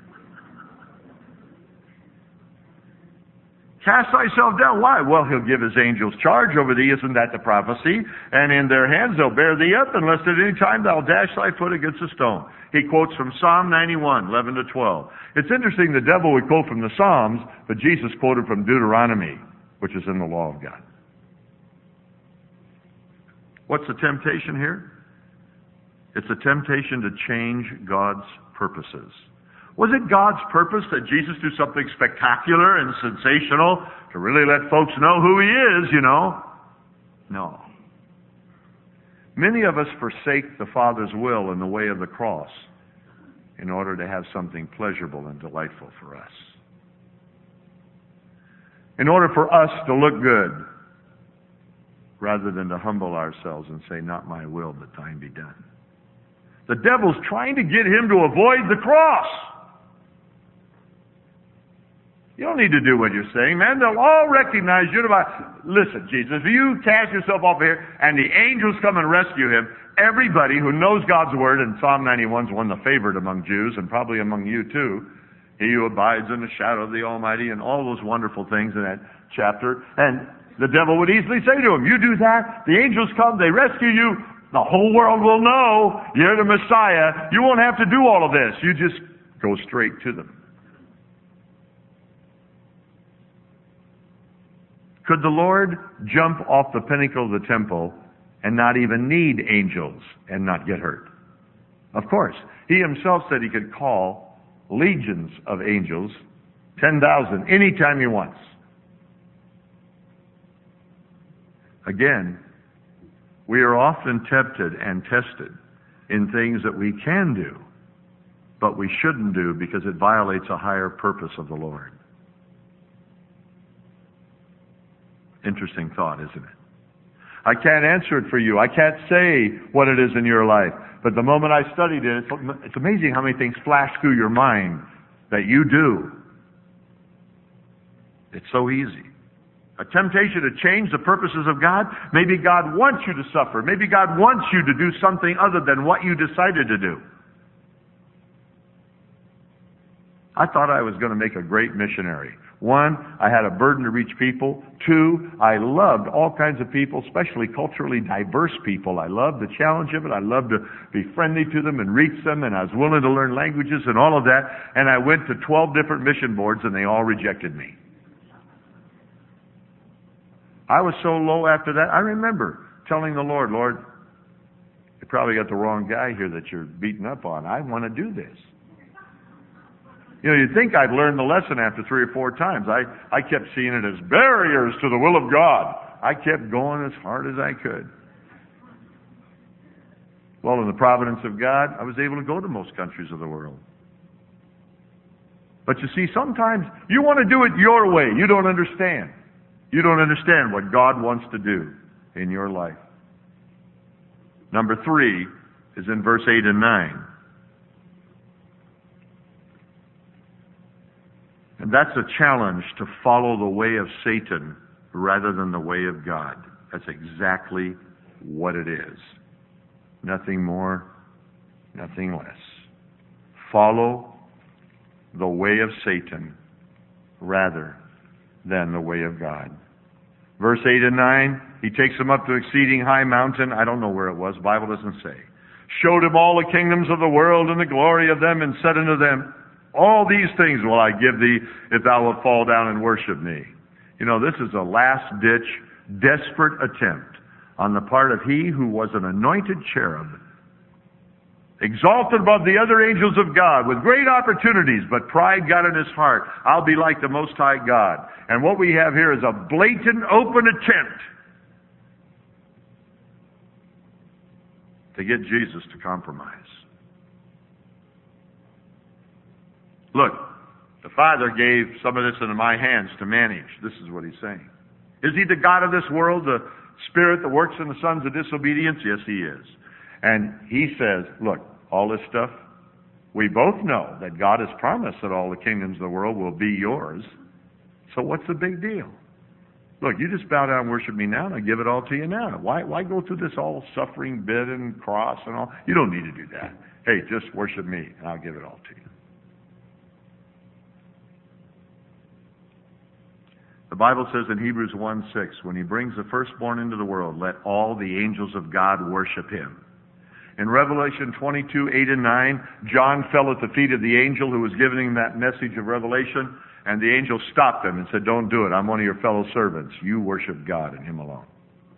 Speaker 1: Cast thyself down. Why? Well, he'll give his angels charge over thee. Isn't that the prophecy? And in their hands they'll bear thee up, unless at any time thou dash thy foot against a stone. He quotes from Psalm 91, 11 to 12. It's interesting the devil would quote from the Psalms, but Jesus quoted from Deuteronomy, which is in the law of God. What's the temptation here? It's a temptation to change God's purposes. Was it God's purpose that Jesus do something spectacular and sensational to really let folks know who he is, No. Many of us forsake the Father's will in the way of the cross in order to have something pleasurable and delightful for us. In order for us to look good, rather than to humble ourselves and say, not my will, but thine be done. The devil's trying to get him to avoid the cross. You don't need to do what you're saying, man. They'll all recognize you. Listen, Jesus, if you cast yourself off here and the angels come and rescue him, everybody who knows God's word, and Psalm 91 is one of the favorite among Jews, and probably among you too, he who abides in the shadow of the Almighty, and all those wonderful things in that chapter. And the devil would easily say to him, you do that, the angels come, they rescue you, the whole world will know you're the Messiah. You won't have to do all of this. You just go straight to them. Could the Lord jump off the pinnacle of the temple and not even need angels and not get hurt? Of course. He himself said he could call legions of angels, 10,000, anytime he wants. Again, we are often tempted and tested in things that we can do, but we shouldn't do because it violates a higher purpose of the Lord. Interesting thought, isn't it? I can't answer it for you. I can't say what it is in your life. But the moment I studied it, it's amazing how many things flash through your mind that you do. It's so easy. A temptation to change the purposes of God. Maybe God wants you to suffer. Maybe God wants you to do something other than what you decided to do. I thought I was going to make a great missionary. 1, I had a burden to reach people. 2, I loved all kinds of people, especially culturally diverse people. I loved the challenge of it. I loved to be friendly to them and reach them, and I was willing to learn languages and all of that. And I went to 12 different mission boards, and they all rejected me. I was so low after that. I remember telling the Lord, Lord, you probably got the wrong guy here that you're beating up on. I want to do this. You'd think I'd learned the lesson after 3 or 4 times. I kept seeing it as barriers to the will of God. I kept going as hard as I could. Well, in the providence of God, I was able to go to most countries of the world. But you see, sometimes you want to do it your way. You don't understand. You don't understand what God wants to do in your life. Number 3 is in verse 8 and 9. And that's a challenge to follow the way of Satan rather than the way of God. That's exactly what it is. Nothing more, nothing less. Follow the way of Satan rather than the way of God. Verse 8 and 9, he takes them up to exceeding high mountain. I don't know where it was. The Bible doesn't say. Showed him all the kingdoms of the world and the glory of them, and said unto them, all these things will I give thee if thou wilt fall down and worship me. You know, this is a last-ditch, desperate attempt on the part of he who was an anointed cherub, exalted above the other angels of God with great opportunities, but pride got in his heart. I'll be like the Most High God. And what we have here is a blatant, open attempt to get Jesus to compromise. Look, the Father gave some of this into my hands to manage. This is what he's saying. Is he the God of this world, the spirit that works in the sons of disobedience? Yes, he is. And he says, look, all this stuff, we both know that God has promised that all the kingdoms of the world will be yours. So what's the big deal? Look, you just bow down and worship me now, and I give it all to you now. Why go through this all suffering bit and cross and all? You don't need to do that. Hey, just worship me, and I'll give it all to you. The Bible says in Hebrews 1:6, when he brings the firstborn into the world, let all the angels of God worship him. In Revelation 22:8 and 9, John fell at the feet of the angel who was giving him that message of revelation, and the angel stopped him and said, don't do it. I'm one of your fellow servants. You worship God and him alone.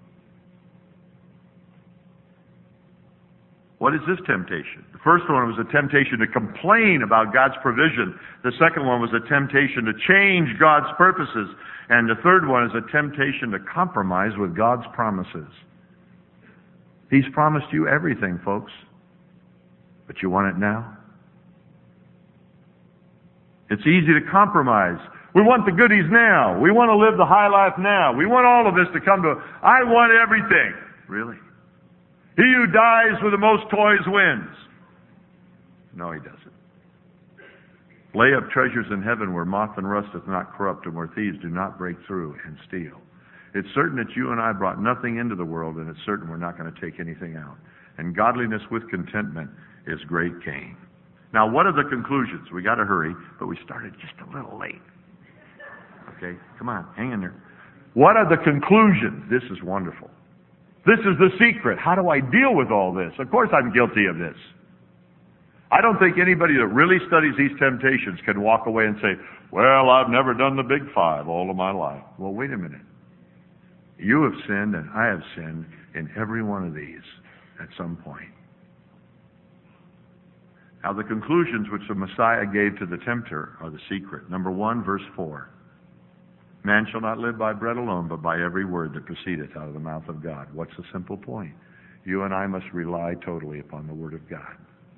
Speaker 1: What is this temptation? The first one was a temptation to complain about God's provision. The second one was a temptation to change God's purposes. And the third one is a temptation to compromise with God's promises. He's promised you everything, folks. But you want it now? It's easy to compromise. We want the goodies now. We want to live the high life now. We want all of this to come to, I want everything. Really? He who dies with the most toys wins. No, he doesn't. Lay up treasures in heaven where moth and rust doth not corrupt and where thieves do not break through and steal. It's certain that you and I brought nothing into the world, and it's certain we're not going to take anything out. And godliness with contentment is great gain. Now, what are the conclusions? We got to hurry, but we started just a little late. Okay, come on, hang in there. What are the conclusions? This is wonderful. This is the secret. How do I deal with all this? Of course I'm guilty of this. I don't think anybody that really studies these temptations can walk away and say, well, I've never done the big five all of my life. Well, wait a minute. You have sinned and I have sinned in every one of these at some point. Now, the conclusions which the Messiah gave to the tempter are the secret. Number 1, verse 4. Man shall not live by bread alone, but by every word that proceedeth out of the mouth of God. What's the simple point? You and I must rely totally upon the Word of God.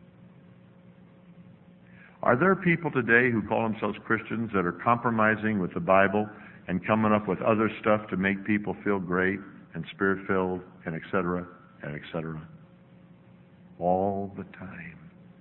Speaker 1: Are there people today who call themselves Christians that are compromising with the Bible and coming up with other stuff to make people feel great and Spirit-filled and et cetera, all the time?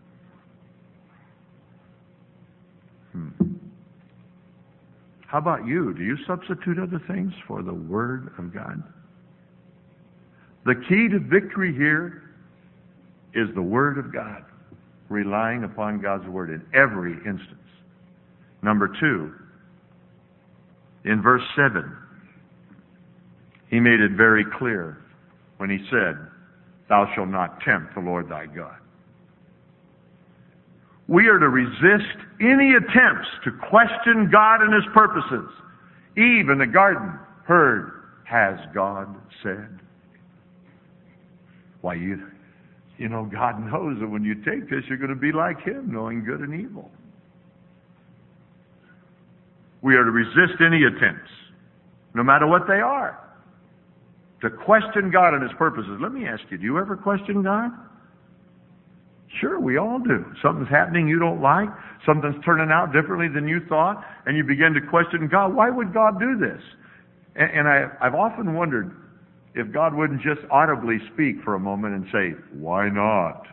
Speaker 1: How about you? Do you substitute other things for the Word of God? The key to victory here is the Word of God, relying upon God's Word in every instance. Number 2, in verse 7, he made it very clear when he said, thou shalt not tempt the Lord thy God. We are to resist any attempts to question God and His purposes. Eve in the garden heard, has God said? Why, you know, God knows that when you take this, you're going to be like Him, knowing good and evil. We are to resist any attempts, no matter what they are, to question God and His purposes. Let me ask you, do you ever question God? Sure, we all do. Something's happening you don't like. Something's turning out differently than you thought. And you begin to question God. Why would God do this? And I've often wondered if God wouldn't just audibly speak for a moment and say, why not?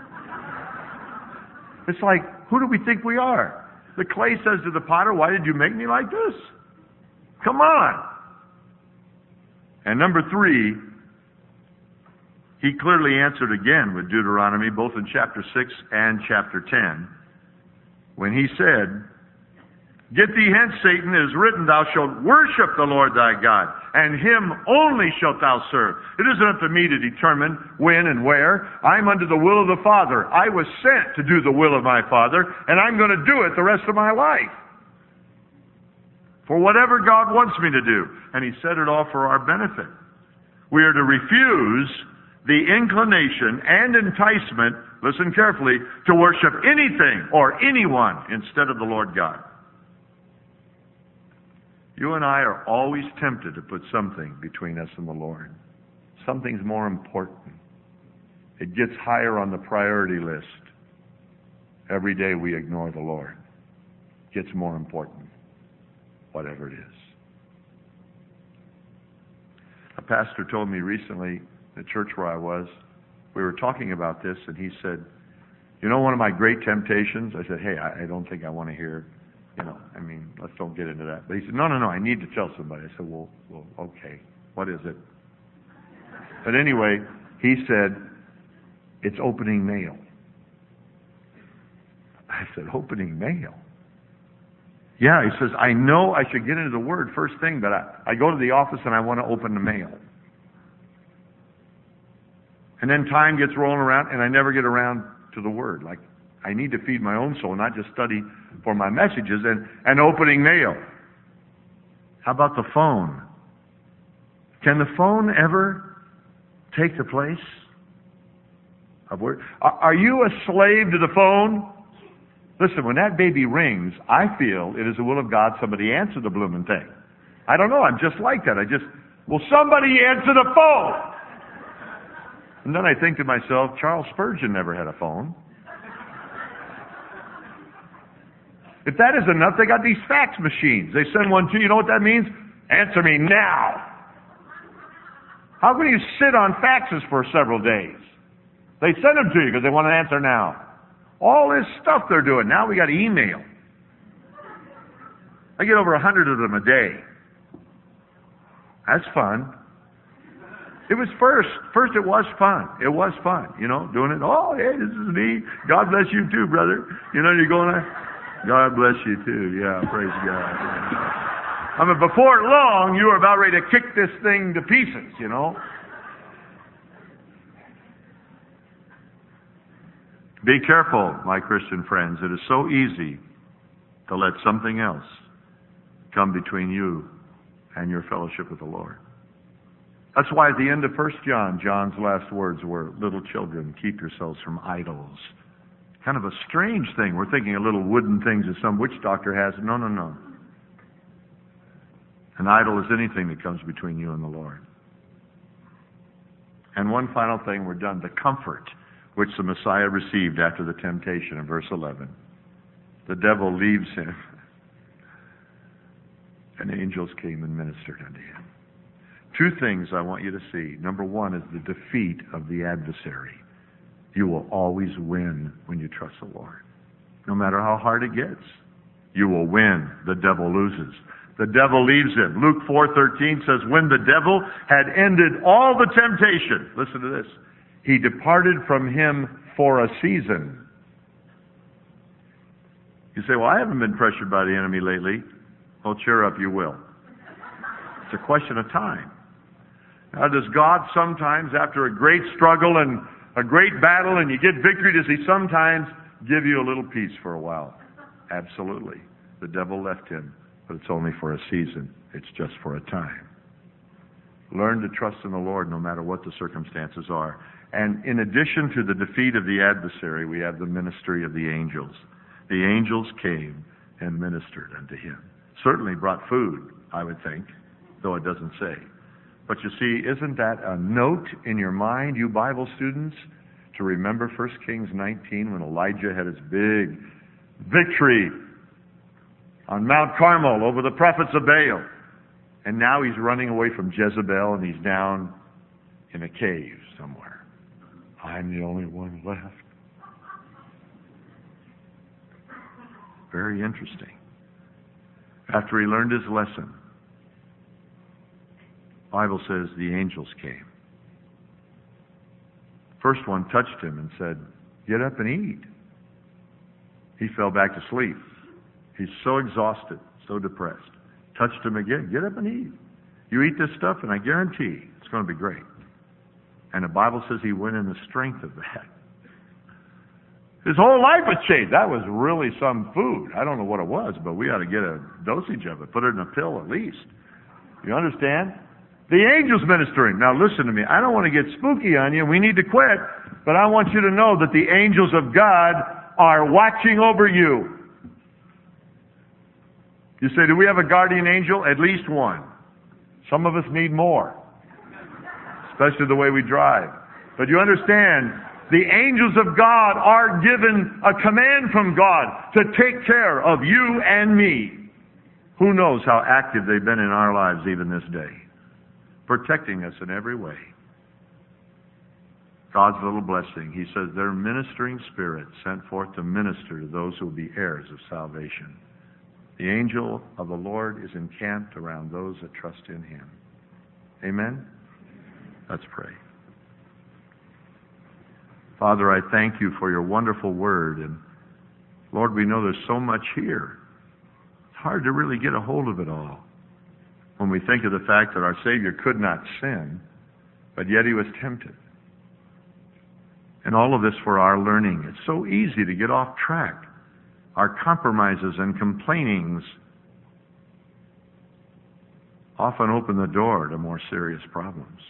Speaker 1: It's like, who do we think we are? The clay says to the potter, why did you make me like this? Come on. And number 3, He clearly answered again with Deuteronomy, both in chapter 6 and chapter 10, when he said, "Get thee hence, Satan, it is written, thou shalt worship the Lord thy God, and him only shalt thou serve." It isn't up to me to determine when and where. I'm under the will of the Father. I was sent to do the will of my Father, and I'm going to do it the rest of my life. For whatever God wants me to do. And he said it all for our benefit. We are to refuse the inclination and enticement, listen carefully, to worship anything or anyone instead of the Lord God. You and I are always tempted to put something between us and the Lord. Something's more important. It gets higher on the priority list. Every day we ignore the Lord. It gets more important, whatever it is. A pastor told me recently, the church where I was, we were talking about this, and he said, "You know, one of my great temptations?" I said, "Hey, I don't think I want to hear, let's don't get into that." But he said, no, I need to tell somebody. I said, well, okay, what is it? But anyway, he said, "It's opening mail." I said, "Opening mail?" Yeah, he says, "I know I should get into the Word first thing, but I go to the office and I want to open the mail. And then time gets rolling around and I never get around to the Word. Like, I need to feed my own soul, not just study for my messages and opening mail." How about the phone? Can the phone ever take the place of Word? Are you a slave to the phone? Listen, when that baby rings, I feel it is the will of God somebody answer the blooming thing. I don't know, I'm just like that. Will somebody answer the phone? And then I think to myself, Charles Spurgeon never had a phone. If that is enough, they got these fax machines. They send one to you. You know what that means? Answer me now. How can you sit on faxes for several days? They send them to you because they want an answer now. All this stuff they're doing. Now we got email. I get over 100 of them a day. That's fun. It was first it was fun. It was fun, doing it. Oh, hey, this is me. God bless you too, brother. You're going, God bless you too. Yeah, praise God. Before long, you were about ready to kick this thing to pieces, Be careful, my Christian friends. It is so easy to let something else come between you and your fellowship with the Lord. That's why at the end of 1 John, John's last words were, "Little children, keep yourselves from idols." Kind of a strange thing. We're thinking of little wooden things that some witch doctor has. No. An idol is anything that comes between you and the Lord. And one final thing, we're done. The comfort which the Messiah received after the temptation in verse 11. The devil leaves him, and angels came and ministered unto him. Two things I want you to see. Number one is the defeat of the adversary. You will always win when you trust the Lord. No matter how hard it gets, you will win. The devil loses. The devil leaves him. Luke 4:13 says, when the devil had ended all the temptation, listen to this, he departed from him for a season. You say, well, I haven't been pressured by the enemy lately. Oh, cheer up, you will. It's a question of time. Now, does God sometimes, after a great struggle and a great battle and you get victory, does he sometimes give you a little peace for a while? Absolutely. The devil left him, but it's only for a season. It's just for a time. Learn to trust in the Lord no matter what the circumstances are. And in addition to the defeat of the adversary, we have the ministry of the angels. The angels came and ministered unto him. Certainly brought food, I would think, though it doesn't say. But you see, isn't that a note in your mind, you Bible students, to remember 1 Kings 19 when Elijah had his big victory on Mount Carmel over the prophets of Baal. And now he's running away from Jezebel and he's down in a cave somewhere. I'm the only one left. Very interesting. After he learned his lesson, the Bible says the angels came. First one touched him and said, "Get up and eat." He fell back to sleep. He's so exhausted, so depressed. Touched him again. "Get up and eat. You eat this stuff and I guarantee it's going to be great." And the Bible says he went in the strength of that. His whole life was changed. That was really some food. I don't know what it was, but we ought to get a dosage of it. Put it in a pill at least. You understand? The angels ministering. Now listen to me. I don't want to get spooky on you. We need to quit. But I want you to know that the angels of God are watching over you. You say, do we have a guardian angel? At least one. Some of us need more. Especially the way we drive. But you understand, the angels of God are given a command from God to take care of you and me. Who knows how active they've been in our lives even this day. Protecting us in every way. God's little blessing. He says they're ministering spirits sent forth to minister to those who will be heirs of salvation. The angel of the Lord is encamped around those that trust in Him. Amen? Let's pray. Father, I thank you for your wonderful word. And Lord, we know there's so much here. It's hard to really get a hold of it all. When we think of the fact that our Savior could not sin, but yet He was tempted. And all of this for our learning. It's so easy to get off track. Our compromises and complainings often open the door to more serious problems.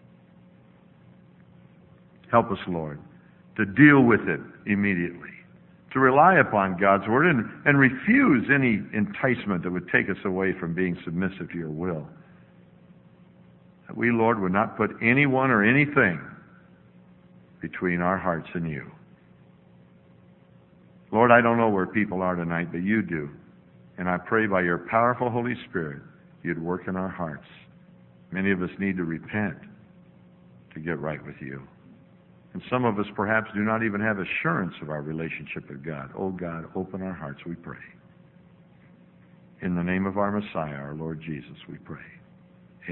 Speaker 1: Help us, Lord, to deal with it immediately, to rely upon God's Word and refuse any enticement that would take us away from being submissive to your will. That we, Lord, would not put anyone or anything between our hearts and you. Lord, I don't know where people are tonight, but you do. And I pray by your powerful Holy Spirit, you'd work in our hearts. Many of us need to repent to get right with you. And some of us perhaps do not even have assurance of our relationship with God. Oh God, open our hearts, we pray. In the name of our Messiah, our Lord Jesus, we pray.